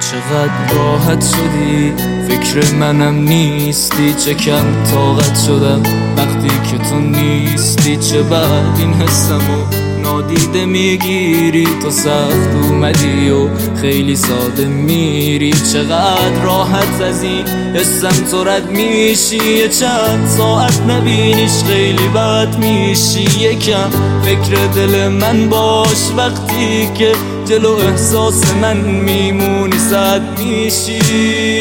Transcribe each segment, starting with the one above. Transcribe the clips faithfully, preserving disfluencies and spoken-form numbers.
چقدر راحت شدی، فکر منم نیستی. چه کم طاقت شدم وقتی که تو نیستی. چه بد این حسمو نادیده میگیری، تو سخت اومدی و خیلی ساده میری. چقدر راحت از این حسم تو رد میشی، یه چند ساعت نبینیش خیلی بد میشی. یکم فکر دل من باش وقتی که جلو احساس من میمونی صد میشی.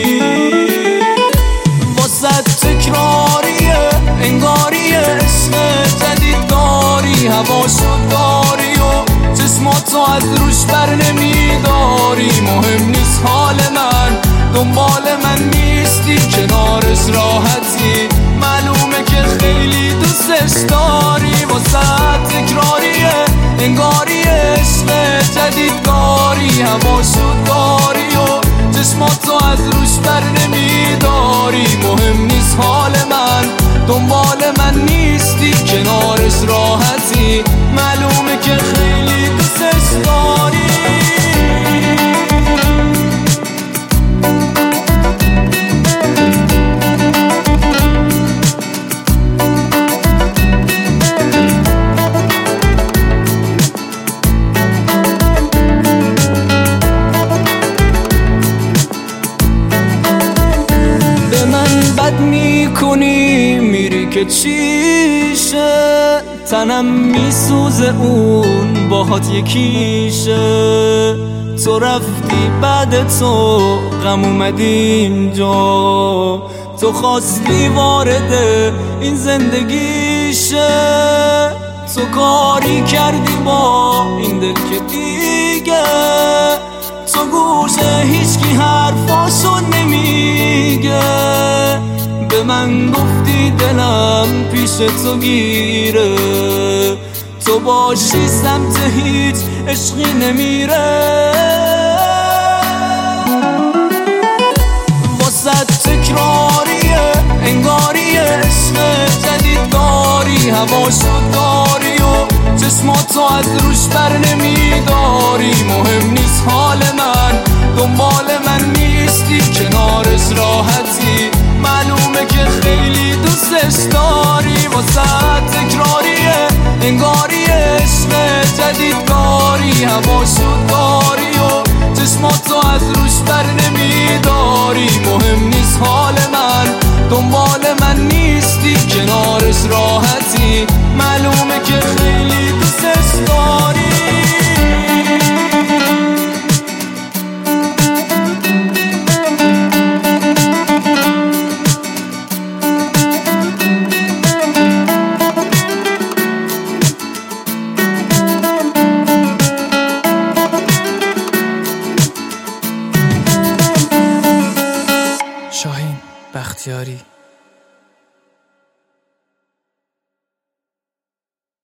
واسه تکراریه انگاری عشق جدید داری، هواشو داری و چشماتو از روش بر نمیداری. مهم نیست حال من، دنبال من نیستی، کنارش راحتی، معلومه که خیلی دوستش داری. واسه تکراریه انگاری عشق جدید داری، هواشو داری و چشماتو از روش بر نمیداری. مهم نیست حال من، دنبال من نیستی، کنارش راحتی، معلومه که خیلی دوستش داری. بد میکنی میری که چیشه، تنم میسوزه اون باهات یکیشه. تو رفتی بعد تو غم اومد اینجا، تو خواستی وارد این زندگیشه. تو کاری کردی با این دل که دیگه تو گوشه هیچکی حرفاشو نمیگه. به من گفتی دلم پیش تو گیره، تو باشی سمت هیچ عشقی نمیره. واسه تکراریه انگاری عشق جدید داری، هواشو داری و چشماتو از روش بر نمیداری. مهم نیست حال من، دنبال من نیستی، کنارش راحتی، معلومه که خیلی دوستش داری. واسه تکراریه انگاری عشق جدید داری، هواشو داری و چشماتو از روش بر نمیداری. مهم نیست حال من، دنبال من نیستی، کنارش راحتی، معلومه که خیلی دوستش داری. شاهین بختیاری.